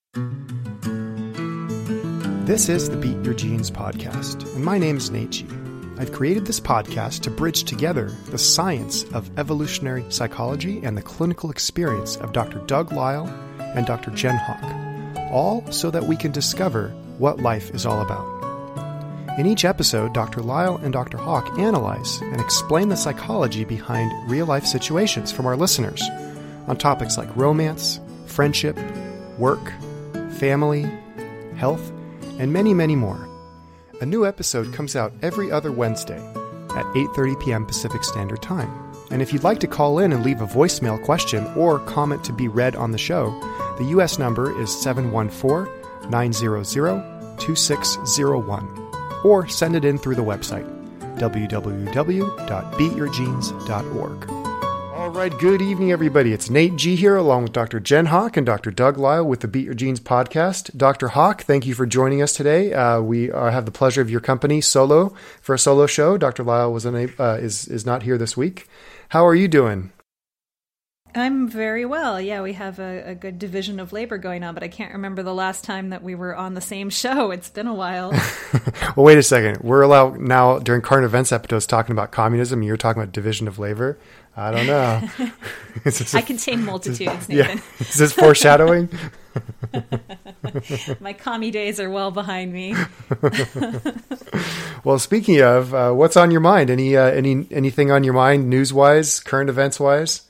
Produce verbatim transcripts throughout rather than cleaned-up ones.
This is the Beat Your Genes podcast, and my name is Nate G. I've created this podcast to bridge together the science of evolutionary psychology and the clinical experience of Doctor Doug Lisle and Doctor Jen Hawk, all so that we can discover what life is all about. In each episode, Doctor Lisle and Doctor Hawk analyze and explain the psychology behind real-life situations from our listeners on topics like romance, friendship, work, family, health, and many, many more. A new episode comes out every other Wednesday at eight thirty p.m. Pacific Standard Time. And if you'd like to call in and leave a voicemail question or comment to be read on the show, the U S number is seven one four, nine zero zero, two six zero one. Or send it in through the website, w w w dot beat your genes dot org. All right, good evening, everybody. It's Nate G here, along with Doctor Jen Hawk and Doctor Doug Lisle with the Beat Your Genes podcast. Doctor Hawk, thank you for joining us today. Uh, we uh, have the pleasure of your company solo for a solo show. Doctor Lisle was unable, uh, is is not here this week. How are you doing? I'm very well. Yeah, we have a, a good division of labor going on, but I can't remember the last time that we were on the same show. It's been a while. Well, wait a second. We're allowed now during current events episodes talking about communism. You're talking about division of labor. I don't know. I contain multitudes, Nathan. Yeah. Is this foreshadowing? My commie days are well behind me. Well, speaking of, uh, what's on your mind? Any uh, any anything on your mind, news-wise, current events-wise?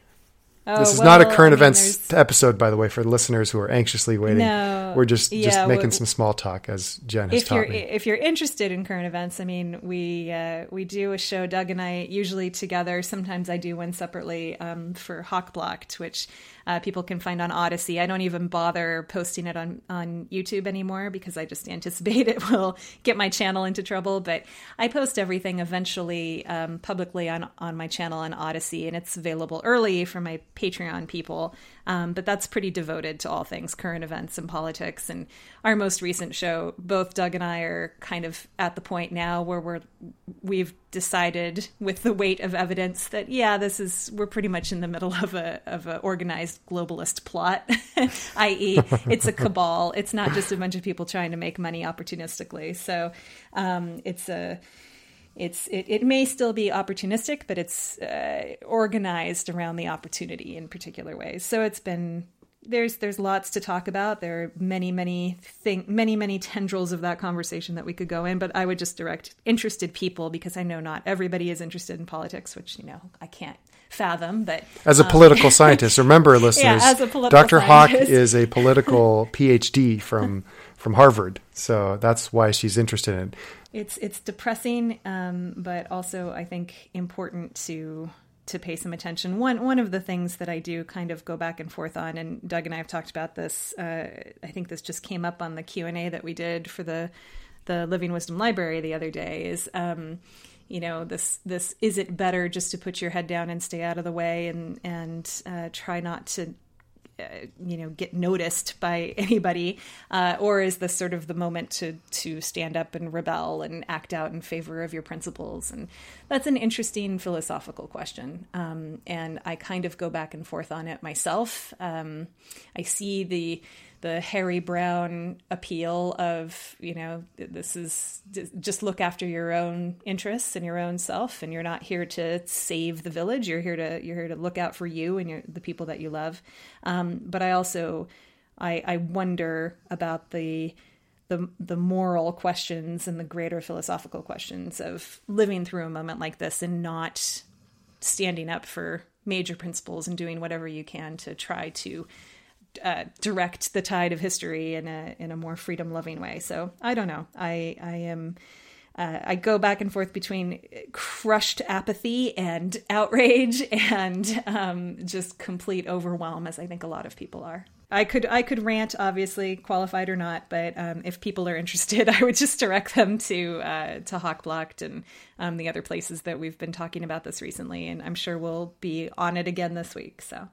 Oh, this is well, not a current I mean, events there's... episode, by the way, for the listeners who are anxiously waiting. No, We're just, yeah, just making well, some small talk, as Jen has if taught you're, me. If you're interested in current events, I mean, we uh, we do a show, Doug and I, usually together. Sometimes I do one separately um, for Hawk Blocked, which uh, people can find on Odyssey. I don't even bother posting it on, on YouTube anymore because I just anticipate it will get my channel into trouble. But I post everything eventually um, publicly on, on my channel on Odyssey, and it's available early for my Patreon people. Um, but that's pretty devoted to all things current events and politics. And our most recent show, both Doug and I are kind of at the point now where we're we've decided with the weight of evidence that yeah, this is we're pretty much in the middle of a of an organized globalist plot, that is, it's a cabal. It's not just a bunch of people trying to make money opportunistically. So um, it's a It's it, it may still be opportunistic, but it's uh, organized around the opportunity in particular ways. So it's been there's there's lots to talk about. There are many many thing many many tendrils of that conversation that we could go in. But I would just direct interested people because I know not everybody is interested in politics, which you know I can't fathom. But as a um, political scientist, remember, listeners, yeah, as a political Doctor Hawk scientist. is a political P H D from from Harvard, so that's why she's interested in it. It's it's depressing, um, but also I think important to to pay some attention. One one of the things that I do kind of go back and forth on, and Doug and I have talked about this. Uh, I think this just came up on the Q and A that we did for the the Living Wisdom Library the other day. Is um, you know this this is it better just to put your head down and stay out of the way and and uh, try not to. Uh, you know, get noticed by anybody, uh, or is this sort of the moment to to stand up and rebel and act out in favor of your principles? And that's an interesting philosophical question. Um, and I kind of go back and forth on it myself. Um, I see the the Harry Brown appeal of, you know, this is just look after your own interests and your own self, and you're not here to save the village. You're here to you're here to look out for you and your, the people that you love. Um, but I also I, I wonder about the the the moral questions and the greater philosophical questions of living through a moment like this and not standing up for major principles and doing whatever you can to try to Uh, direct the tide of history in a in a more freedom loving way. So I don't know. I I am uh, I go back and forth between crushed apathy and outrage and um, just complete overwhelm, as I think a lot of people are. I could I could rant, obviously, qualified or not, but um, if people are interested, I would just direct them to uh, to Hawk Blocked and um, the other places that we've been talking about this recently, and I'm sure we'll be on it again this week. So.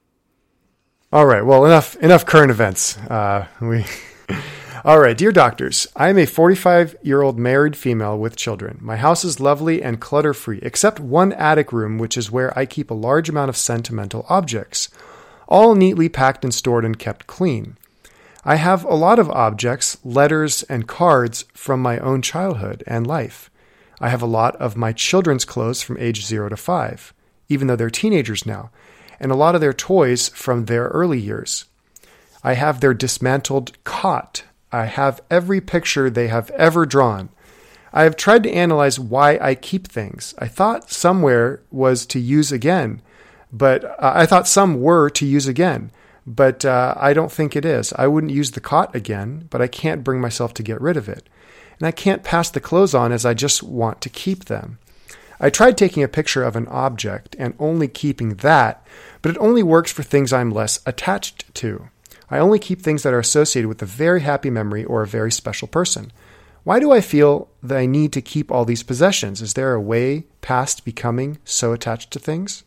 All right. Well, enough enough current events. Uh, we. All right, dear doctors, I am a forty-five-year-old married female with children. My house is lovely and clutter-free, except one attic room, which is where I keep a large amount of sentimental objects, all neatly packed and stored and kept clean. I have a lot of objects, letters, and cards from my own childhood and life. I have a lot of my children's clothes from age zero to five, even though they're teenagers now, and a lot of their toys from their early years. I have their dismantled cot. I have every picture they have ever drawn. I have tried to analyze why I keep things. I thought somewhere was to use again, but uh, I thought some were to use again, but uh, I don't think it is. I wouldn't use the cot again, but I can't bring myself to get rid of it. And I can't pass the clothes on as I just want to keep them. I tried taking a picture of an object and only keeping that, but it only works for things I'm less attached to. I only keep things that are associated with a very happy memory or a very special person. Why do I feel that I need to keep all these possessions? Is there a way past becoming so attached to things?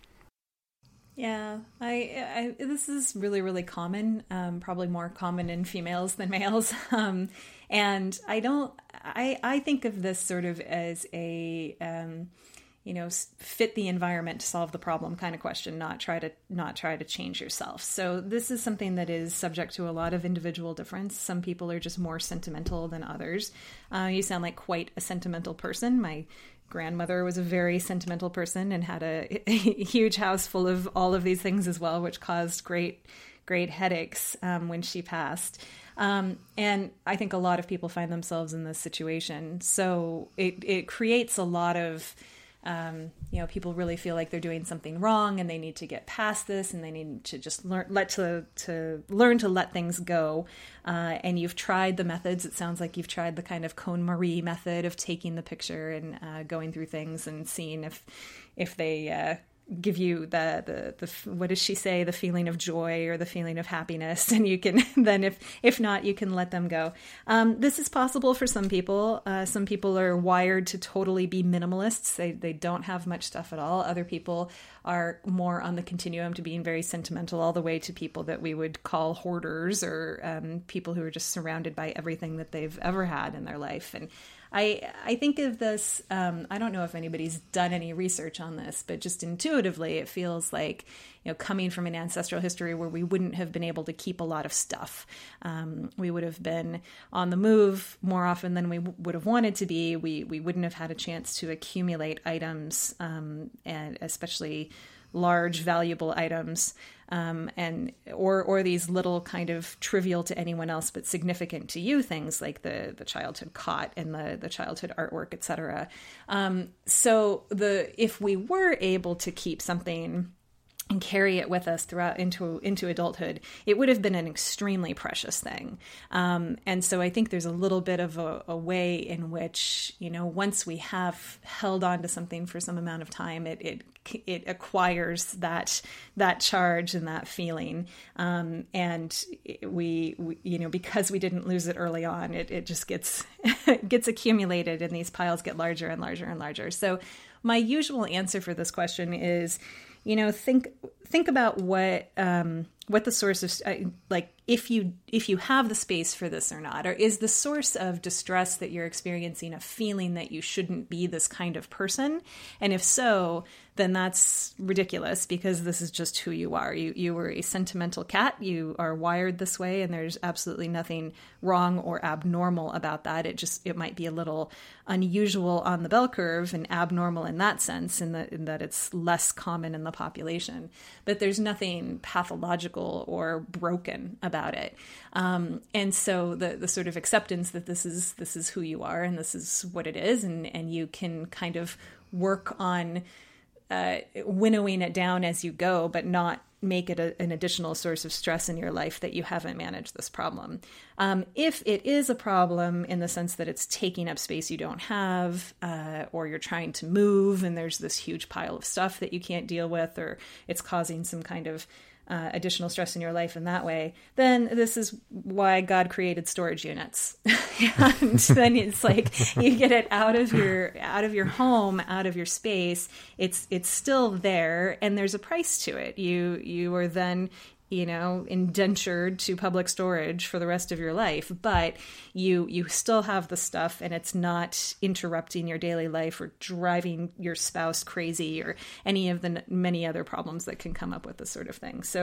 Yeah, I, I this is really, really common, um, probably more common in females than males. Um, and I don't, I, I think of this sort of as a, um, you know, fit the environment to solve the problem kind of question, not try to not try to change yourself. So this is something that is subject to a lot of individual difference. Some people are just more sentimental than others. Uh, you sound like quite a sentimental person. My grandmother was a very sentimental person and had a, a huge house full of all of these things as well, which caused great, great headaches um, when she passed. Um, and I think a lot of people find themselves in this situation. So it, it creates a lot of Um, you know, people really feel like they're doing something wrong and they need to get past this and they need to just learn, let to, to learn to let things go. Uh, and you've tried the methods. It sounds like you've tried the kind of KonMari method of taking the picture and uh, going through things and seeing if, if they, uh, give you the, the, the, what does she say? The feeling of joy or the feeling of happiness. And you can then, if, if not, you can let them go. Um, this is possible for some people. Uh, some people are wired to totally be minimalists. They, they don't have much stuff at all. Other people are more on the continuum to being very sentimental, all the way to people that we would call hoarders or um, people who are just surrounded by everything that they've ever had in their life. And I I think of this, um, I don't know if anybody's done any research on this, but just intuitively, it feels like, you know, coming from an ancestral history where we wouldn't have been able to keep a lot of stuff. Um, we would have been on the move more often than we w- would have wanted to be. We, we wouldn't have had a chance to accumulate items, um, and especially large, valuable items, um, and or or these little kind of trivial to anyone else but significant to you things like the the childhood cot and the the childhood artwork, et cetera. Um, so the if we were able to keep something and carry it with us throughout into into adulthood, it would have been an extremely precious thing. Um, and so I think there's a little bit of a, a way in which, you know, once we have held on to something for some amount of time, it it it acquires that that charge and that feeling. Um, and we, we, you know, because we didn't lose it early on, it it just gets gets accumulated, and these piles get larger and larger and larger. So my usual answer for this question is, you know, think think about what um, what the source of uh, like if you if you have the space for this or not, or is the source of distress that you're experiencing a feeling that you shouldn't be this kind of person? And if so, then that's ridiculous, because this is just who you are. You you were a sentimental cat. You are wired this way, and there's absolutely nothing wrong or abnormal about that. It just it might be a little unusual on the bell curve and abnormal in that sense, in that in that it's less common in the population. But there's nothing pathological or broken about it. Um, and so the the sort of acceptance that this is this is who you are and this is what it is, and and you can kind of work on uh, winnowing it down as you go, but not make it a, an additional source of stress in your life that you haven't managed this problem. Um, if it is a problem in the sense that it's taking up space you don't have, uh, or you're trying to move and there's this huge pile of stuff that you can't deal with, or it's causing some kind of uh, additional stress in your life in that way, then this is why God created storage units. And then it's like you get it out of your out of your home, out of your space. It's it's still there, and there's a price to it. You you are then, you know, indentured to public storage for the rest of your life, but you you still have the stuff, and it's not interrupting your daily life or driving your spouse crazy or any of the many other problems that can come up with this sort of thing. So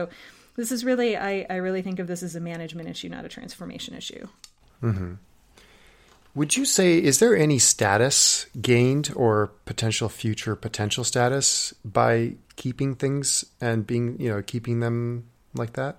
This is really, I, I really think of this as a management issue, not a transformation issue. Mm-hmm. Would you say, is there any status gained or potential future potential status by keeping things and being, you know, keeping them like that?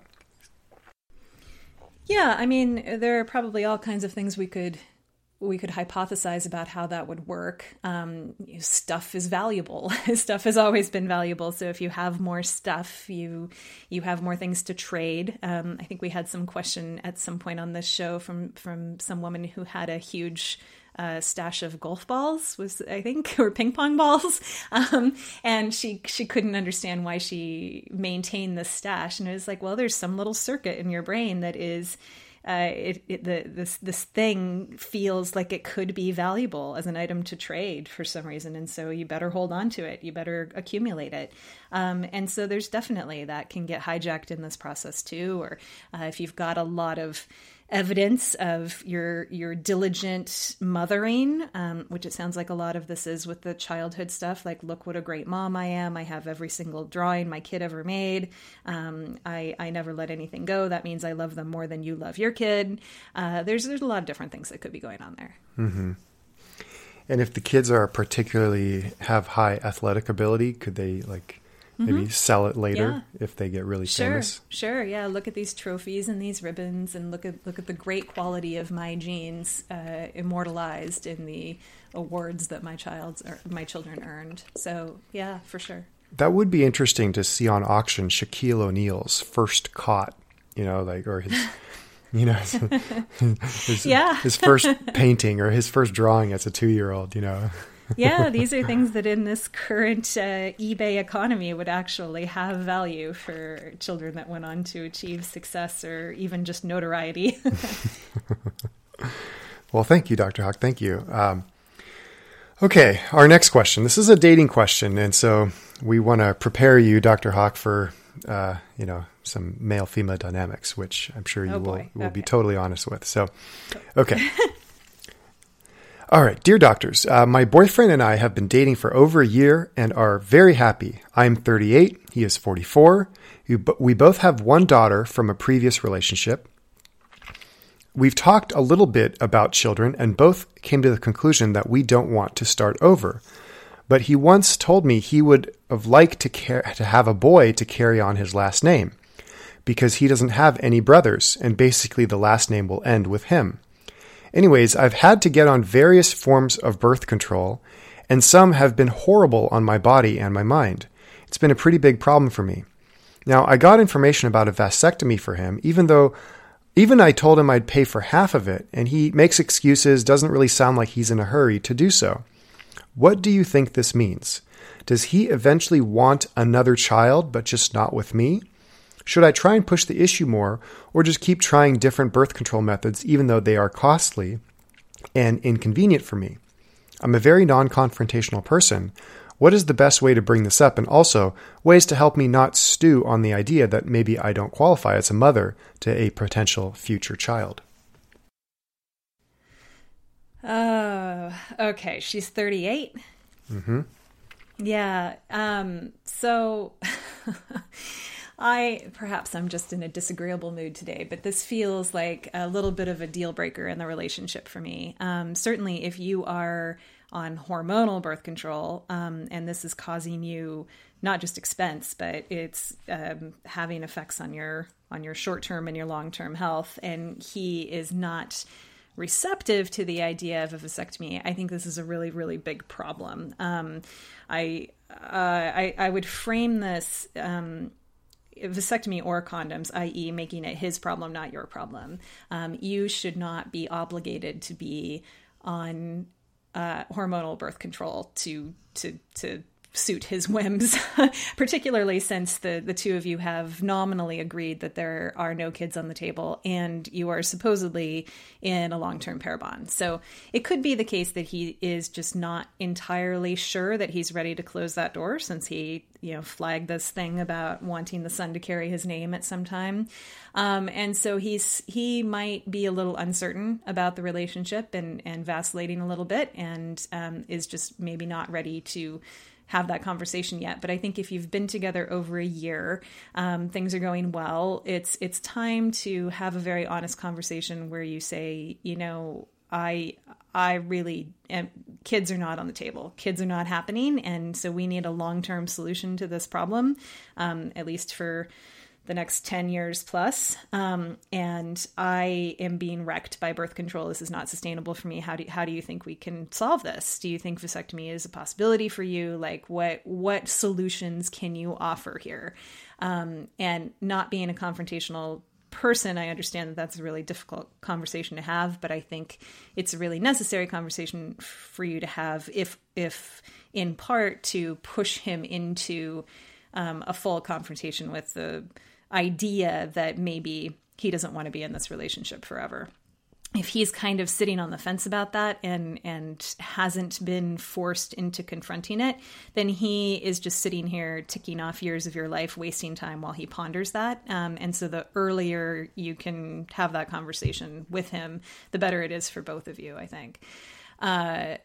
Yeah, I mean, there are probably all kinds of things we could we could hypothesize about how that would work. Um, stuff is valuable. Stuff has always been valuable. So if you have more stuff, you you have more things to trade. Um, I think we had some question at some point on this show from from some woman who had a huge uh, stash of golf balls, was I think, or ping pong balls, um, and she she couldn't understand why she maintained this stash. And it was like, well, there's some little circuit in your brain that is. Uh, it, it the this this thing feels like it could be valuable as an item to trade for some reason, and so you better hold on to it. You better accumulate it. Um, and so there's definitely that can get hijacked in this process too. Or uh, if you've got a lot of evidence of your your diligent mothering, um, which it sounds like a lot of this is with the childhood stuff, like, look what a great mom I am. I have every single drawing my kid ever made. Um, I, I never let anything go. That means I love them more than you love your kid. Uh, there's, there's a lot of different things that could be going on there. Mm-hmm. And if the kids are particularly have high athletic ability, could they like maybe mm-hmm. sell it later yeah. if they get really sure, famous? Sure, yeah. Look at these trophies and these ribbons, and look at look at the great quality of my genes uh, immortalized in the awards that my child's or my children earned. So yeah, for sure. That would be interesting to see on auction. Shaquille O'Neal's first caught, you know, like or his. You know, his, yeah. his first painting or his first drawing as a two-year-old, you know. Yeah, these are things that in this current uh, eBay economy would actually have value for children that went on to achieve success or even just notoriety. Well, thank you, Doctor Hawk. Thank you. Um, okay, our next question. This is a dating question, and so we want to prepare you, Doctor Hawk, for, uh, you know, some male-female dynamics, which I'm sure you oh will, will okay. be totally honest with. So, okay. All right. Dear doctors, uh, my boyfriend and I have been dating for over a year and are very happy. I'm thirty-eight. He is forty-four. We both have one daughter from a previous relationship. We've talked a little bit about children and both came to the conclusion that we don't want to start over. But he once told me he would have liked to, care, to have a boy to carry on his last name because he doesn't have any brothers and basically the last name will end with him. Anyways, I've had to get on various forms of birth control, and some have been horrible on my body and my mind. It's been a pretty big problem for me. Now, I got information about a vasectomy for him, even though, even I told him I'd pay for half of it, and he makes excuses, doesn't really sound like he's in a hurry to do so. What do you think this means? Does he eventually want another child, but just not with me? Should I try and push the issue more, or just keep trying different birth control methods even though they are costly and inconvenient for me? I'm a very non-confrontational person. What is the best way to bring this up, and also ways to help me not stew on the idea that maybe I don't qualify as a mother to a potential future child? Oh, okay. She's thirty-eight? Mm-hmm. Yeah. Um, so... I, perhaps I'm just in a disagreeable mood today, but this feels like a little bit of a deal breaker in the relationship for me. Um, certainly if you are on hormonal birth control, um, and this is causing you not just expense, but it's um, having effects on your, on your short-term and your long-term health, and he is not receptive to the idea of a vasectomy, I think this is a really, really big problem. Um, I, uh, I, I would frame this, um, vasectomy or condoms, that is making it his problem, not your problem. Um, you should not be obligated to be on uh, hormonal birth control to to to suit his whims, particularly since the, the two of you have nominally agreed that there are no kids on the table and you are supposedly in a long-term pair bond. So it could be the case that he is just not entirely sure that he's ready to close that door since he, you know, flagged this thing about wanting the son to carry his name at some time. Um, and so he's, he might be a little uncertain about the relationship and, and vacillating a little bit and um, is just maybe not ready to have that conversation yet. But I think if you've been together over a year, um, things are going well, it's it's time to have a very honest conversation where you say, you know, I I really am, kids are not on the table. Kids are not happening. And so we need a long-term solution to this problem, um, at least for the next ten years plus. Um, and I am being wrecked by birth control. This is not sustainable for me. How do, how do you think we can solve this? Do you think vasectomy is a possibility for you? Like what, what solutions can you offer here? Um, and not being a confrontational person, I understand that that's a really difficult conversation to have, but I think it's a really necessary conversation for you to have if, if in part to push him into um, a full confrontation with the idea that maybe he doesn't want to be in this relationship forever. If he's kind of sitting on the fence about that and and hasn't been forced into confronting it, then he is just sitting here ticking off years of your life, wasting time while he ponders that. Um, and so the earlier you can have that conversation with him, the better it is for both of you, I think. Uh,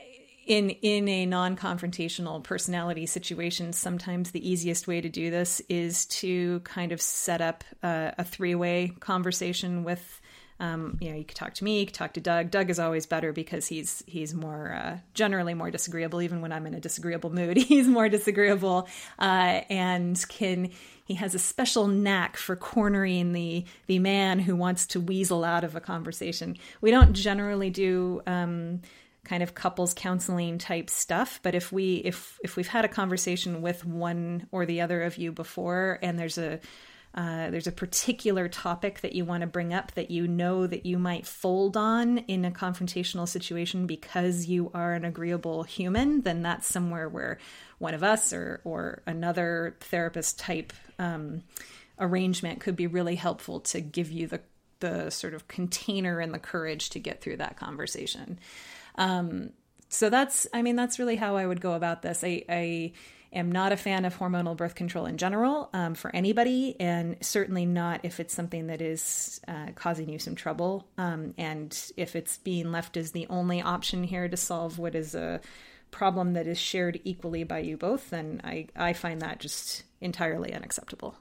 In in a non-confrontational personality situation, sometimes the easiest way to do this is to kind of set up uh, a three-way conversation with, um, you know, you could talk to me, you could talk to Doug. Doug is always better because he's he's more uh, generally more disagreeable. Even when I'm in a disagreeable mood, he's more disagreeable uh, and can. He has a special knack for cornering the the man who wants to weasel out of a conversation. We don't generally do. Um, kind of couples counseling type stuff. But if we, if, if we've had a conversation with one or the other of you before, and there's a, uh, there's a particular topic that you want to bring up that you know that you might fold on in a confrontational situation because you are an agreeable human, then that's somewhere where one of us or, or another therapist type, um, arrangement could be really helpful to give you the, the sort of container and the courage to get through that conversation. Um, so that's, I mean, that's really how I would go about this. I, I am not a fan of hormonal birth control in general, um, for anybody, and certainly not if it's something that is, uh, causing you some trouble. Um, and if it's being left as the only option here to solve what is a problem that is shared equally by you both, then I, I find that just entirely unacceptable.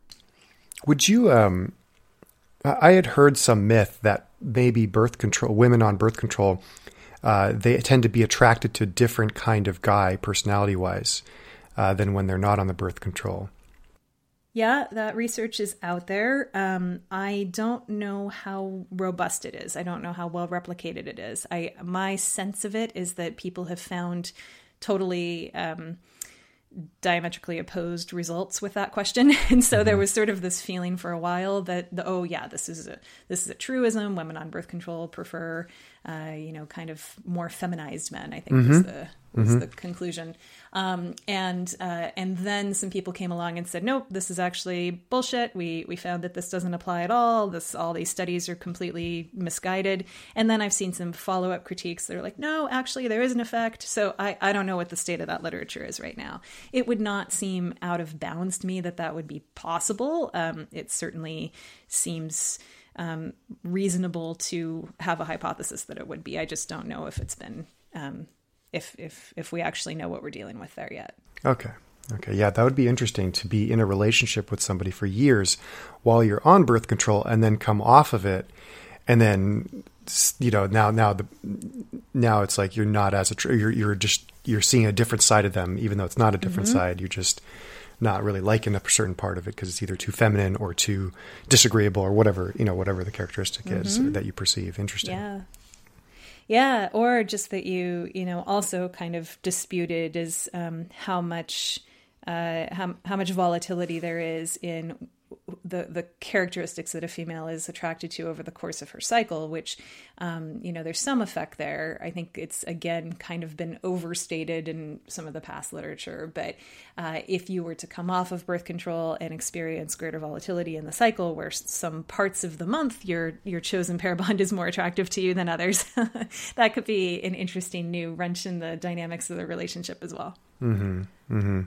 Would you, um, I had heard some myth that maybe birth control, women on birth control, Uh, they tend to be attracted to a different kind of guy personality-wise uh, than when they're not on the birth control. Yeah, that research is out there. Um, I don't know how robust it is. I don't know how well replicated it is. I my sense of it is that people have found totally um, diametrically opposed results with that question, and so mm-hmm. there was sort of this feeling for a while that the, oh yeah, this is a this is a truism. Women on birth control prefer, uh, you know, kind of more feminized men. I think mm-hmm. was the was mm-hmm. the conclusion. Um, and uh, and then some people came along and said, nope, this is actually bullshit. We we found that this doesn't apply at all. This all these studies are completely misguided. And then I've seen some follow up critiques that are like, no, actually there is an effect. So I I don't know what the state of that literature is right now. It would not seem out of bounds to me that that would be possible. Um, it certainly seems um, reasonable to have a hypothesis that it would be. I just don't know if it's been, um, if if if we actually know what we're dealing with there yet. Okay. Okay. Yeah, that would be interesting to be in a relationship with somebody for years while you're on birth control and then come off of it. And then, you know, now, now the, now it's like, you're not as a, you're, you're just, you're seeing a different side of them, even though it's not a different mm-hmm. side. You're just not really liking a certain part of it because it's either too feminine or too disagreeable or whatever, you know, whatever the characteristic mm-hmm. is that you perceive. Interesting. Yeah. Yeah. Or just that you, you know, also kind of disputed is um, how much, uh, how, how much volatility there is in the the characteristics that a female is attracted to over the course of her cycle, which, um, you know, there's some effect there. I think it's, again, kind of been overstated in some of the past literature. But uh, if you were to come off of birth control and experience greater volatility in the cycle, where some parts of the month your your chosen pair bond is more attractive to you than others, that could be an interesting new wrench in the dynamics of the relationship as well. Mm-hmm. Mm-hmm.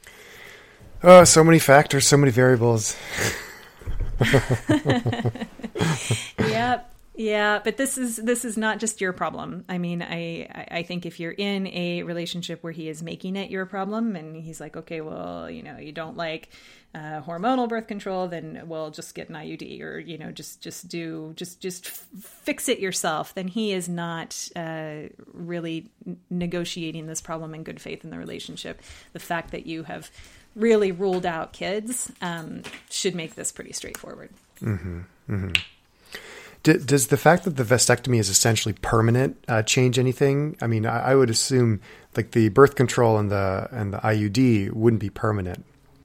Oh, so many factors, so many variables. Yep. Yeah, but this is this is not just your problem. I mean, I I think if you're in a relationship where he is making it your problem, and he's like, okay, well, you know, you don't like uh, hormonal birth control, then well, just get an I U D, or you know, just just do just just f- fix it yourself. Then he is not uh, really negotiating this problem in good faith in the relationship. The fact that you have really ruled out kids um, should make this pretty straightforward. Mm-hmm. Mm-hmm. D- does the fact that the vasectomy is essentially permanent uh, change anything? I mean, I, I would assume like the birth control and the and the I U D wouldn't be permanent.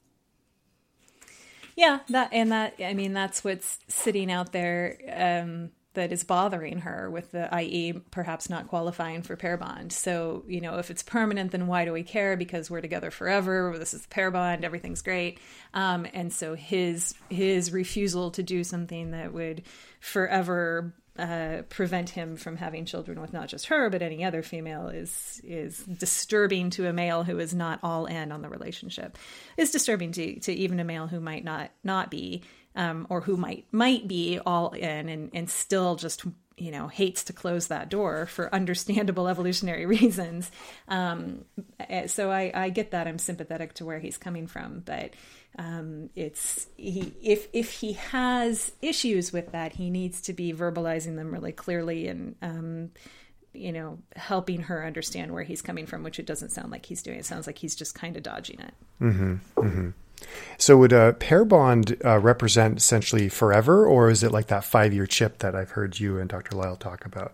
Yeah, that and that. I mean, that's what's sitting out there um, that is bothering her with the I E perhaps not qualifying for pair bond. So, you know, if it's permanent, then why do we care? Because we're together forever. This is the pair bond. Everything's great. Um, and so his his refusal to do something that would forever uh, prevent him from having children with not just her, but any other female is is disturbing to a male who is not all in on the relationship. It's disturbing to, to even a male who might not not be, um, or who might might be all in and, and still just, you know, hates to close that door for understandable evolutionary reasons. Um, so I, I get that. I'm sympathetic to where he's coming from, but um, it's he if if he has issues with that, he needs to be verbalizing them really clearly and um, you know, helping her understand where he's coming from, which it doesn't sound like he's doing. It sounds like he's just kind of dodging it. Mm-hmm. Mm-hmm. So would a pair bond uh, represent essentially forever, or is it like that five-year chip that I've heard you and Doctor Lyle talk about?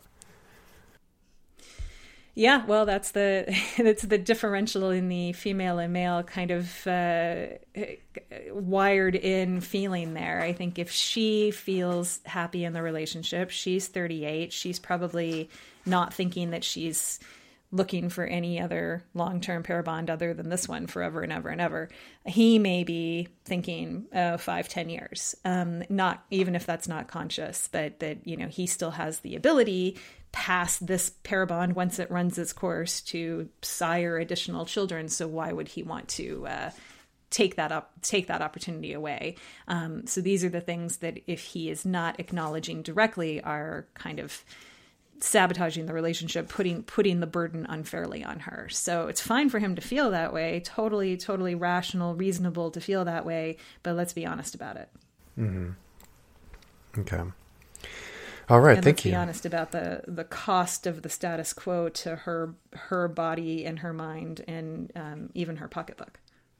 Yeah, well, that's the that's the differential in the female and male kind of uh, wired in feeling there. I think if she feels happy in the relationship, she's thirty-eight, she's probably not thinking that she's looking for any other long-term pair bond other than this one forever and ever and ever. He may be thinking uh, five, ten years, um, not even if that's not conscious, but that, you know, he still has the ability past this pair bond once it runs its course to sire additional children. So why would he want to uh, take that up, take that opportunity away? Um, so these are the things that if he is not acknowledging directly are kind of sabotaging the relationship, putting putting the burden unfairly on her. So it's fine for him to feel that way, totally, totally rational, reasonable to feel that way, but let's be honest about it. Mm-hmm. Okay. All right, and thank let's you. Be honest about the the cost of the status quo to her her body and her mind and um, even her pocketbook.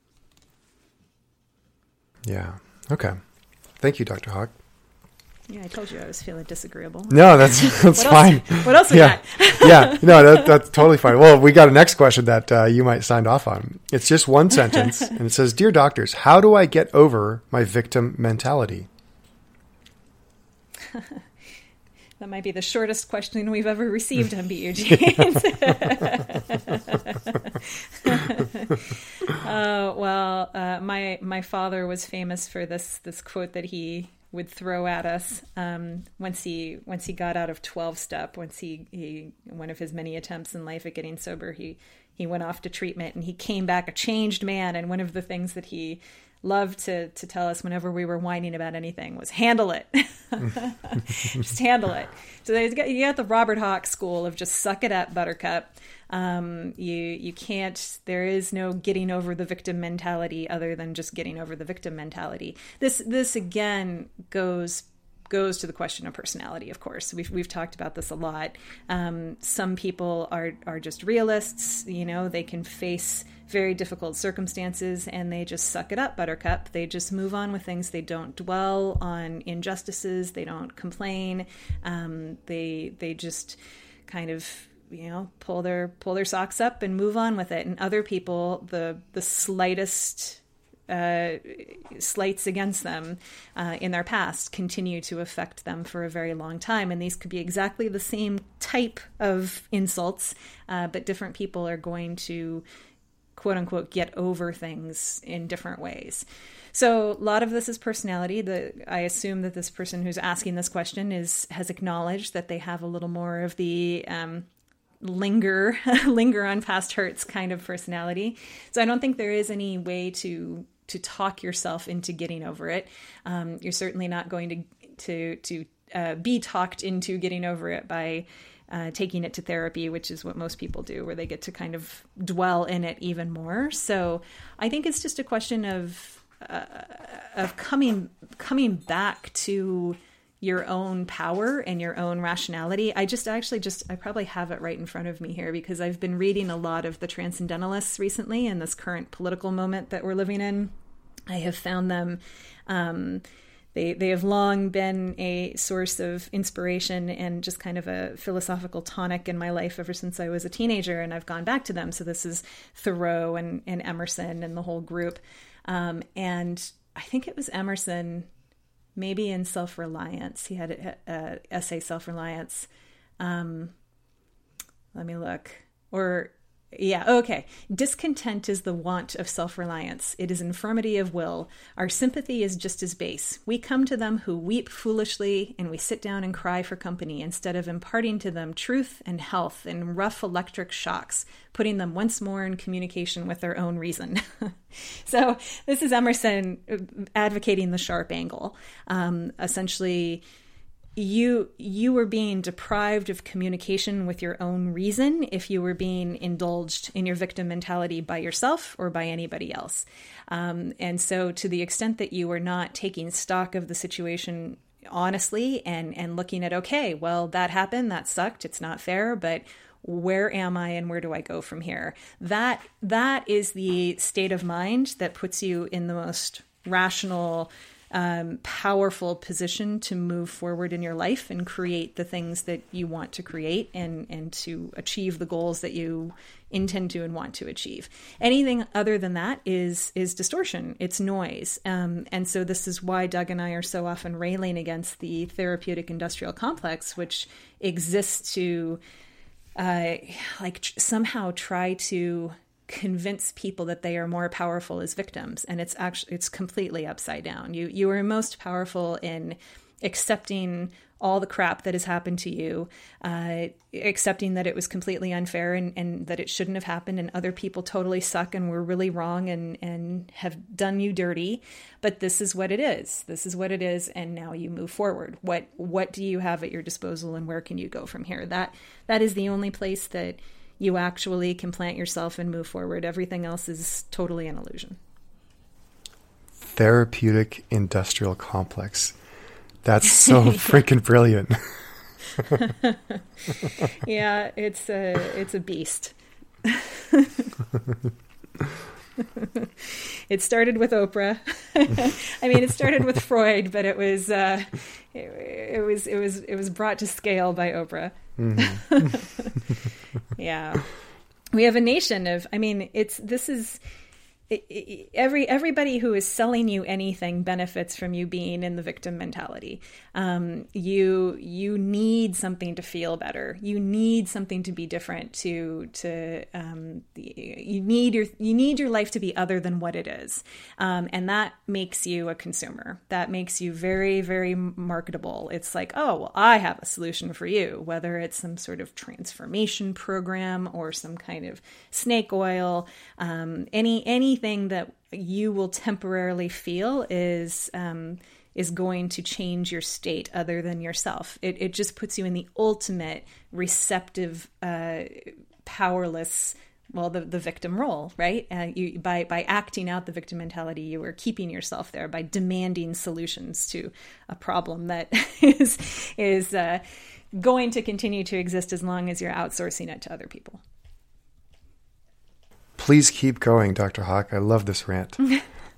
Yeah. Okay. Thank you, Doctor Hawk. Yeah, I told you I was feeling disagreeable. No, that's that's what fine. Else? What else we yeah. got? yeah, no, that, that's totally fine. Well, we got a next question that uh, you might sign off on. It's just one sentence, and it says, "Dear doctors, how do I get over my victim mentality?" That might be the shortest question we've ever received on Beat Your Genes. uh, well, uh, my my father was famous for this this quote that he would throw at us um, once he once he got out of twelve step. Once he, he one of his many attempts in life at getting sober, he he went off to treatment and he came back a changed man. And one of the things that he loved to to tell us whenever we were whining about anything was handle it. Just handle it. So you got the Robert Hawk school of just suck it up, buttercup. Um, you you can't, there is no getting over the victim mentality other than just getting over the victim mentality. This this again goes goes to the question of personality, of course. We've we've talked about this a lot. Um, some people are are just realists, you know, they can face very difficult circumstances and they just suck it up, buttercup. They just move on with things. They don't dwell on injustices. They don't complain. Um, they they just kind of, you know, pull their pull their socks up and move on with it. And other people, the the slightest uh, slights against them uh, in their past continue to affect them for a very long time. And these could be exactly the same type of insults, uh, but different people are going to, quote unquote, get over things in different ways. So a lot of this is personality. The, I assume that this person who's asking this question is has acknowledged that they have a little more of the um, linger, linger on past hurts kind of personality. So I don't think there is any way to to talk yourself into getting over it. Um, you're certainly not going to to to uh, be talked into getting over it by uh, taking it to therapy, which is what most people do, where they get to kind of dwell in it even more. So I think it's just a question of uh, of coming coming back to your own power and your own rationality. I just actually just, I probably have it right in front of me here because I've been reading a lot of the transcendentalists recently in this current political moment that we're living in. I have found them, um, they, they have long been a source of inspiration and just kind of a philosophical tonic in my life ever since I was a teenager, and I've gone back to them. So this is Thoreau and, and Emerson and the whole group. Um, and I think it was Emerson, maybe in Self-Reliance. He had an uh, essay, Self-Reliance. Um, let me look. Or, yeah, okay. Discontent is the want of self-reliance. It is infirmity of will. Our sympathy is just as base. We come to them who weep foolishly, and we sit down and cry for company instead of imparting to them truth and health in rough electric shocks, putting them once more in communication with their own reason. So this is Emerson advocating the sharp angle. Um, essentially, you you were being deprived of communication with your own reason if you were being indulged in your victim mentality by yourself or by anybody else. Um, and so to the extent that you were not taking stock of the situation honestly and, and looking at, okay, well, that happened, that sucked, it's not fair, but where am I and where do I go from here? That that is the state of mind that puts you in the most rational, um, powerful position to move forward in your life and create the things that you want to create and, and to achieve the goals that you intend to and want to achieve. Anything other than that is is distortion. It's noise. Um, and so this is why Doug and I are so often railing against the therapeutic industrial complex, which exists to uh, like tr- somehow try to convince people that they are more powerful as victims. And it's actually, it's completely upside down. You, you are most powerful in accepting all the crap that has happened to you, uh, accepting that it was completely unfair and, and that it shouldn't have happened and other people totally suck and were really wrong and, and have done you dirty. But this is what it is. This is what it is. And now you move forward. What, what do you have at your disposal and where can you go from here? That, that is the only place that you actually can plant yourself and move forward. Everything else is totally an illusion. Therapeutic industrial complex. That's so freaking brilliant. Yeah, it's a it's a beast. It started with Oprah. I mean, it started with Freud, but it was uh, it, it was it was it was brought to scale by Oprah. Mm-hmm. Yeah, we have a nation of. I mean, it's this is. Every everybody who is selling you anything benefits from you being in the victim mentality. Um, you you need something to feel better. You need something to be different. To to um, you need your you need your life to be other than what it is, um, and that makes you a consumer. That makes you very very marketable. It's like, oh well, I have a solution for you. Whether it's some sort of transformation program or some kind of snake oil, um, any any. thing that you will temporarily feel is um, is going to change your state other than yourself. It, it just puts you in the ultimate receptive, uh, powerless, well, the, the victim role, right? Uh, you by by acting out the victim mentality, you are keeping yourself there by demanding solutions to a problem that is is uh, going to continue to exist as long as you're outsourcing it to other people. Please keep going, Doctor Hawk. I love this rant. Well,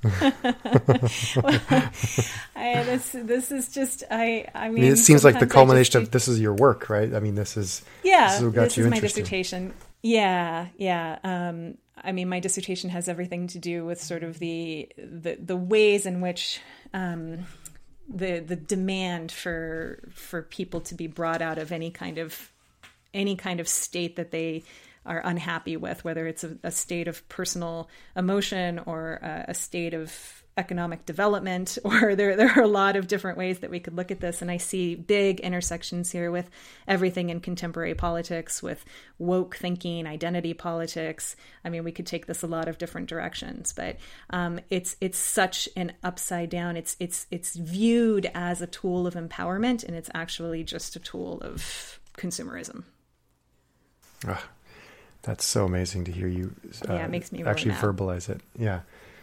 I, this this is just I. I mean, I mean it seems like the culmination of this is your work, right? I mean, this is yeah. This is, what got this you is my interested. dissertation. Yeah, yeah. Um, I mean, my dissertation has everything to do with sort of the the, the ways in which um, the the demand for for people to be brought out of any kind of any kind of state that they are unhappy with, whether it's a, a state of personal emotion or a, a state of economic development, or there there are a lot of different ways that we could look at this. And I see big intersections here with everything in contemporary politics, with woke thinking, identity politics. I mean, we could take this a lot of different directions, but um, it's it's such an upside down. It's it's it's viewed as a tool of empowerment, and it's actually just a tool of consumerism. Oh, that's so amazing to hear you uh, yeah, it makes me really actually mad. verbalize it. Yeah.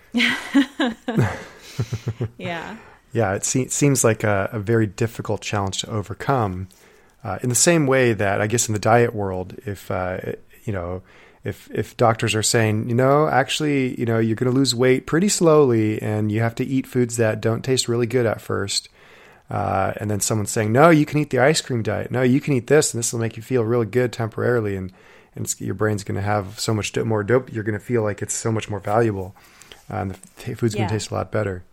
yeah. Yeah, it se- seems like a, a very difficult challenge to overcome. Uh, in the same way that I guess in the diet world, if uh, you know, if if doctors are saying, you know, actually, you know, you're going to lose weight pretty slowly, and you have to eat foods that don't taste really good at first, uh, and then someone's saying, no, you can eat the ice cream diet. No, you can eat this, and this will make you feel really good temporarily, and and it's, your brain's going to have so much more dope. You're going to feel like it's so much more valuable. Uh, and the t- food's going to yeah. taste a lot better.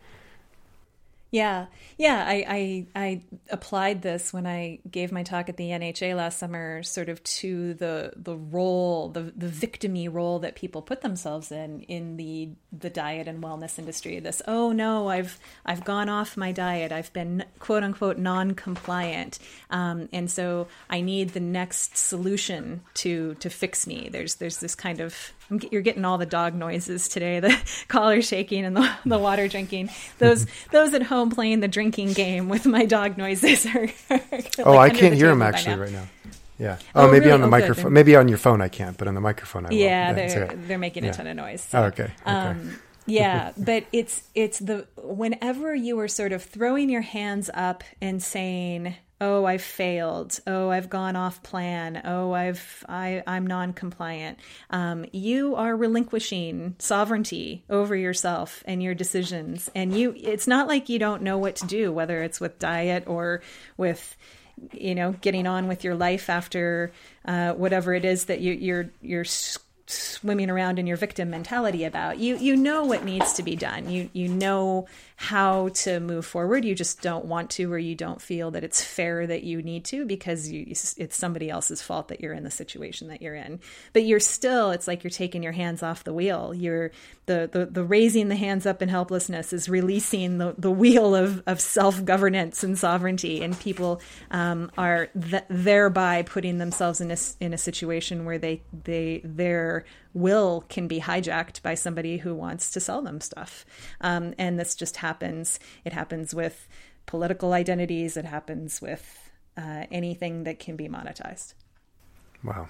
Yeah. Yeah. I, I, I applied this when I gave my talk at the N H A last summer, sort of to the, the role, the, the victim-y role that people put themselves in, in the, the diet and wellness industry. This, oh no, I've, I've gone off my diet. I've been quote unquote non-compliant. Um, and so I need the next solution to, to fix me. There's, there's this kind of, you're getting all the dog noises today, the collar shaking and the, the water drinking. Those those at home playing the drinking game with my dog noises are, are oh, like I can't the hear them table actually now. right now. Yeah. Oh, Oh, maybe really? on the Oh, microphone. good. Maybe on your phone I can't, but on the microphone I will. Yeah, Yeah, they're so- they're making yeah. a ton of noise. Oh, okay. okay. Um, yeah, but it's it's the whenever you are sort of throwing your hands up and saying, "Oh, I've failed. Oh, I've gone off plan. Oh, I've I I'm non-compliant." Um, you are relinquishing sovereignty over yourself and your decisions, and you. It's not like you don't know what to do, whether it's with diet or with, you know, getting on with your life after uh, whatever it is that you, you're you're. swimming around in your victim mentality about. You you know what needs to be done. You you know how to move forward. You just don't want to, or you don't feel that it's fair that you need to, because you, it's somebody else's fault that you're in the situation that you're in. But you're still, it's like you're taking your hands off the wheel. You're the the, the raising the hands up in helplessness is releasing the, the wheel of, of self-governance and sovereignty, and people um, are th- thereby putting themselves in a, in a situation where they they their will can be hijacked by somebody who wants to sell them stuff. Um, and this just happens. It happens with political identities. It happens with uh, anything that can be monetized. Wow.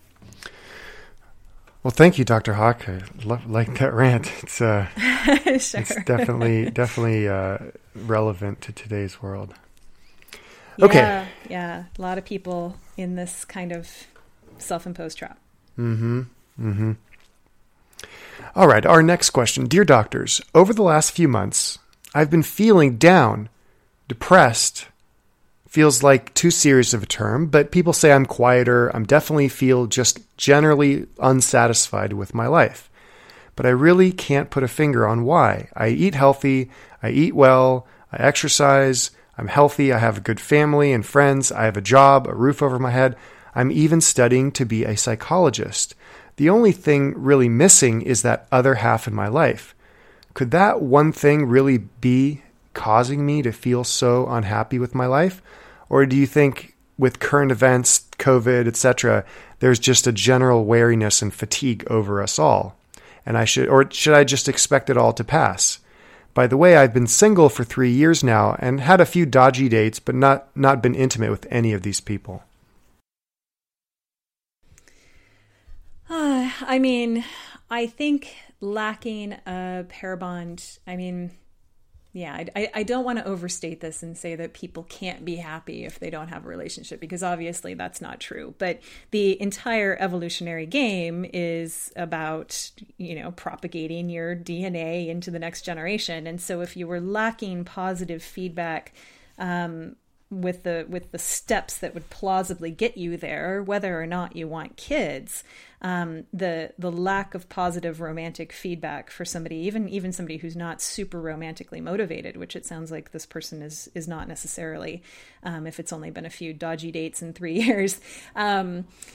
Well, thank you, Doctor Hawk. I love, like that rant. It's uh, sure. it's definitely definitely uh, relevant to today's world. Yeah, Okay. Yeah. A lot of people in this kind of self-imposed trap. Mm-hmm. Mm-hmm. All right, our next question. Dear doctors, over the last few months, I've been feeling down, depressed. Feels like too serious of a term, but people say I'm quieter. I'm definitely feel just generally unsatisfied with my life. But I really can't put a finger on why. I eat healthy. I eat well. I exercise. I'm healthy. I have a good family and friends. I have a job, a roof over my head. I'm even studying to be a psychologist. The only thing really missing is that other half in my life. Could that one thing really be causing me to feel so unhappy with my life? Or do you think with current events, COVID, et cetera, there's just a general wariness and fatigue over us all? And I should, or should I just expect it all to pass? By the way, I've been single for three years now and had a few dodgy dates, but not, not been intimate with any of these people. Uh, I mean, I think lacking a pair bond, I mean, yeah, I, I don't want to overstate this and say that people can't be happy if they don't have a relationship, because obviously that's not true. But the entire evolutionary game is about, you know, propagating your D N A into the next generation. And so if you were lacking positive feedback, um, with the with the steps that would plausibly get you there, whether or not you want kids, um, the the lack of positive romantic feedback for somebody, even even somebody who's not super romantically motivated, which it sounds like this person is is not necessarily, um, if it's only been a few dodgy dates in three years. Um,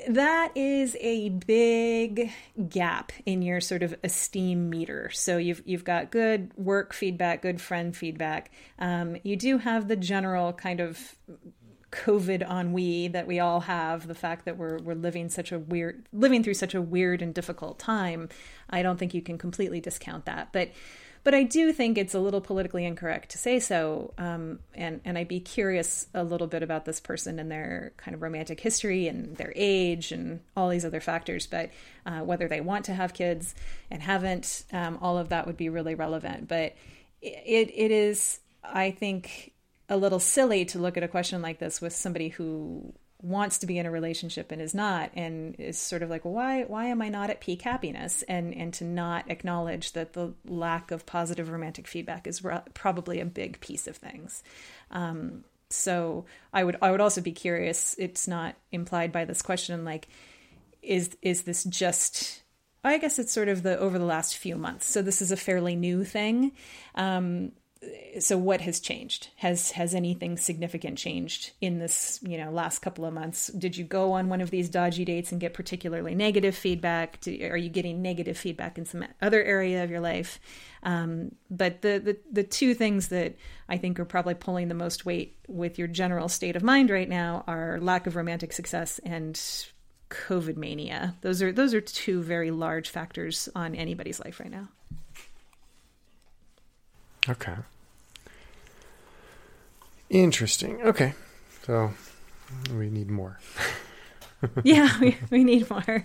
that is a big gap in your sort of esteem meter. So you've you've got good work feedback, good friend feedback. Um, you do have the general kind of COVID ennui that we all have, the fact that we're we're living such a weird living through such a weird and difficult time. I don't think you can completely discount that, but but I do think it's a little politically incorrect to say so. Um, and and I'd be curious a little bit about this person and their kind of romantic history and their age and all these other factors. But uh, whether they want to have kids and haven't, um, all of that would be really relevant. But it it is, I think, a little silly to look at a question like this with somebody who wants to be in a relationship and is not, and is sort of like, well, why why am I not at peak happiness? And and to not acknowledge that the lack of positive romantic feedback is re- probably a big piece of things. Um, so I would I would also be curious. It's not implied by this question, like, is is this just? I guess it's sort of the over the last few months. So this is a fairly new thing. Um, So what has changed? Has has anything significant changed in this, you know, last couple of months? Did you go on one of these dodgy dates and get particularly negative feedback? Do, are you getting negative feedback in some other area of your life? Um, but the, the the two things that I think are probably pulling the most weight with your general state of mind right now are lack of romantic success and COVID mania. Those are those are two very large factors on anybody's life right now. Okay. Interesting. Okay. So we need more. yeah, we, we need more.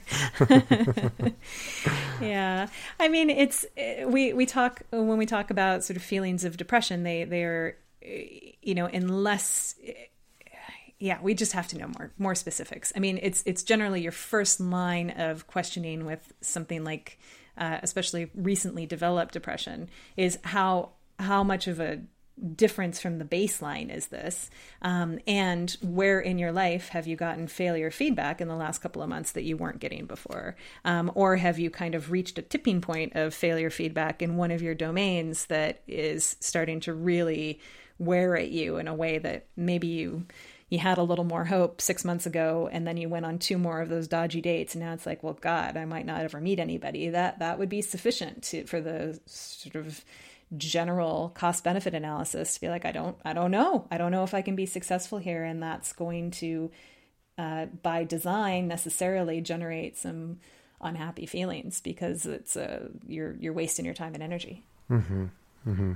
yeah. I mean, it's, we, we talk, when we talk about sort of feelings of depression, they, they're, you know, unless, yeah, we just have to know more, more specifics. I mean, it's, it's generally your first line of questioning with something like, uh, especially recently developed depression, is how, how much of a difference from the baseline is this? Um, and where in your life have you gotten failure feedback in the last couple of months that you weren't getting before? Um, or have you kind of reached a tipping point of failure feedback in one of your domains that is starting to really wear at you in a way that maybe you you had a little more hope six months ago, and then you went on two more of those dodgy dates, and now it's like, well, God, I might not ever meet anybody. That that would be sufficient to for the sort of general cost benefit analysis to be like, I don't, I don't know. I don't know if I can be successful here. And that's going to, uh, by design, necessarily generate some unhappy feelings because it's uh, you're, you're wasting your time and energy. Mm-hmm. Mm-hmm.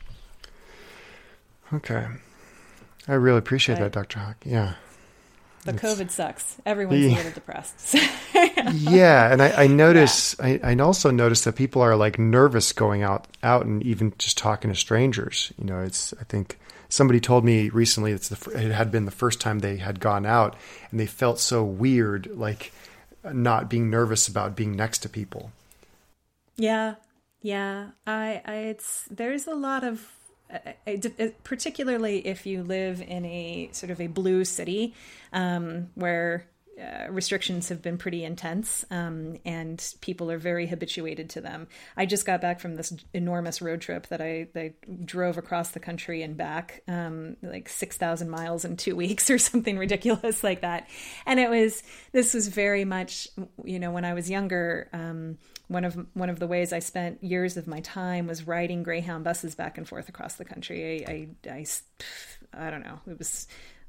Okay. I really appreciate but, that, Doctor Hawk. Yeah. The it's, COVID sucks. Everyone's yeah. a little depressed. yeah. And I, I notice, yeah. I, I also notice that people are like nervous going out, out and even just talking to strangers. You know, it's, I think somebody told me recently it's the, it had been the first time they had gone out and they felt so weird, like not being nervous about being next to people. Yeah. Yeah. I, I, it's, there's a lot of, Uh, particularly if you live in a sort of a blue city um, where uh, restrictions have been pretty intense um, and people are very habituated to them. I just got back from this enormous road trip that I, I drove across the country and back, um, like six thousand miles in two weeks or something ridiculous like that. And it was, this was very much, you know, when I was younger, um, One of one of the ways I spent years of my time was riding Greyhound buses back and forth across the country. I, I, I, I don't know. It was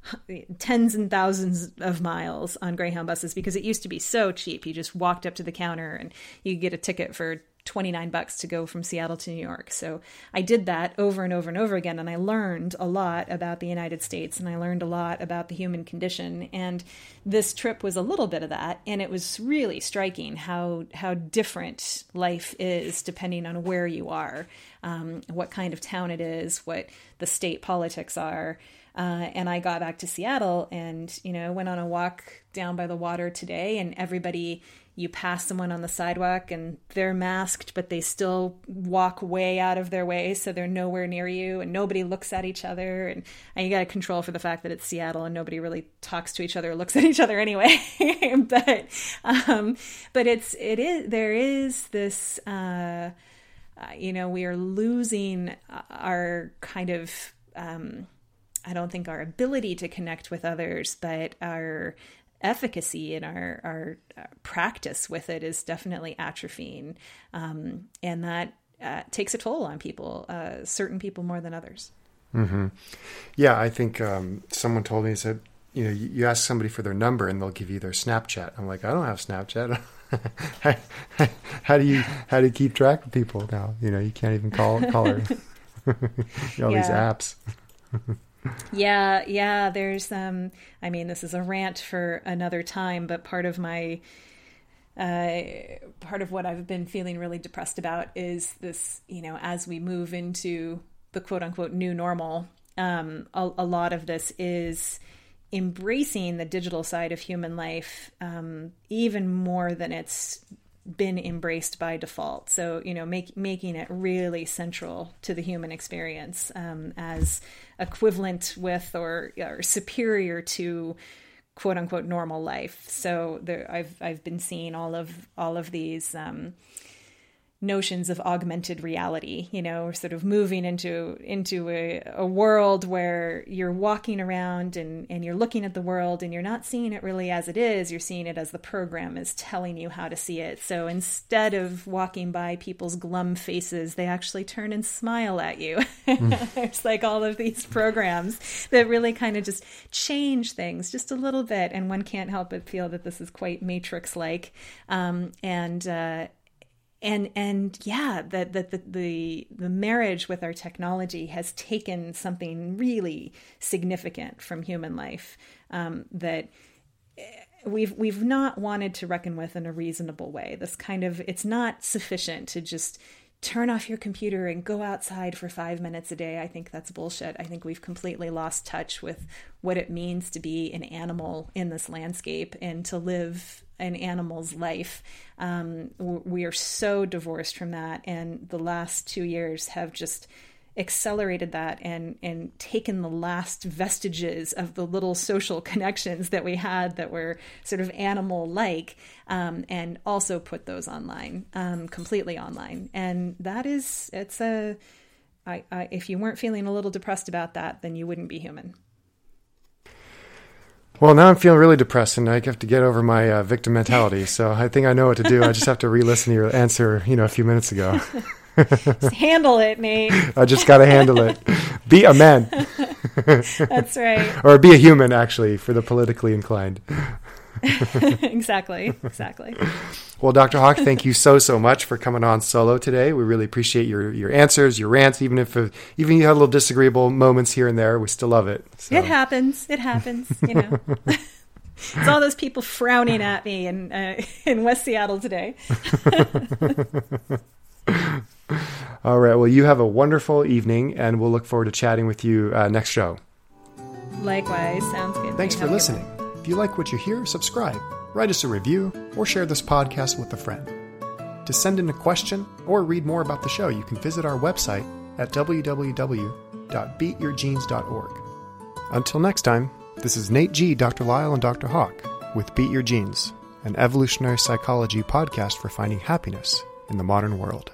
tens and thousands of miles on Greyhound buses because it used to be so cheap. You just walked up to the counter and you get a ticket for twenty-nine bucks to go from Seattle to New York. So I did that over and over and over again. And I learned a lot about the United States and I learned a lot about the human condition. And this trip was a little bit of that. And it was really striking how, how different life is depending on where you are, um, what kind of town it is, what the state politics are. Uh, and I got back to Seattle and, you know, went on a walk down by the water today and everybody, you pass someone on the sidewalk and they're masked, but they still walk way out of their way. So they're nowhere near you and nobody looks at each other. And, and you got to control for the fact that it's Seattle and nobody really talks to each other or looks at each other anyway. but, um, but it's, it is, there is this, uh, uh, you know, we are losing our kind of, um, I don't think our ability to connect with others, but our efficacy in our, our practice with it is definitely atrophying. Um, and that uh, takes a toll on people, uh, certain people more than others. Mm-hmm. Yeah, I think um, someone told me, he said, you know, you, you ask somebody for their number and they'll give you their Snapchat. I'm like, I don't have Snapchat. how, how do you how do you keep track of people now? You know, you can't even call call her. All yeah. these apps. yeah, yeah. There's um. I mean, this is a rant for another time, but part of my uh, part of what I've been feeling really depressed about is this. You know, as we move into the quote unquote new normal, um, a, a lot of this is embracing the digital side of human life, um, even more than it's been embraced by default. So, you know, make, making it really central to the human experience, um, as equivalent with or, or superior to quote unquote normal life. So there, I've, I've been seeing all of, all of these, um, notions of augmented reality. You know, we're sort of moving into into a, a world where you're walking around and, and you're looking at the world and you're not seeing it really as it is. You're seeing it as the program is telling you how to see it. So instead of walking by people's glum faces, they actually turn and smile at you. Mm. There's like all of these programs that really kind of just change things just a little bit. And one can't help but feel that this is quite Matrix-like. Um, and, uh, And and yeah, that the, the the the marriage with our technology has taken something really significant from human life, um, that we've we've not wanted to reckon with in a reasonable way. This kind of, it's not sufficient to just turn off your computer and go outside for five minutes a day. I think that's bullshit. I think we've completely lost touch with what it means to be an animal in this landscape and to live an animal's life. Um, we are so divorced from that. And the last two years have just accelerated that and, and taken the last vestiges of the little social connections that we had that were sort of animal-like, um, and also put those online, um, completely online. And that is, it's a, I, I, if you weren't feeling a little depressed about that, then you wouldn't be human. Well, now I'm feeling really depressed, and I have to get over my uh, victim mentality. So I think I know what to do. I just have to re-listen to your answer, you know, a few minutes ago. Just handle it, Nate. I just got to handle it. Be a man. That's right. Or be a human, actually, for the politically inclined. Exactly. Exactly. Well, Doctor Hawk, thank you so, so much for coming on solo today. We really appreciate your, your answers, your rants, even if uh, even you had a little disagreeable moments here and there. We still love it. So. It happens. It happens. You know, it's all those people frowning at me in uh, in West Seattle today. All right. Well, you have a wonderful evening, and we'll look forward to chatting with you uh, next show. Likewise. Sounds good. Thanks for listening. If you like what you hear, subscribe, write us a review, or share this podcast with a friend. To send in a question or read more about the show, you can visit our website at w w w dot beat your genes dot org. Until next time, this is Nate G., Doctor Lyle, and Doctor Hawk with Beat Your Genes, an evolutionary psychology podcast for finding happiness in the modern world.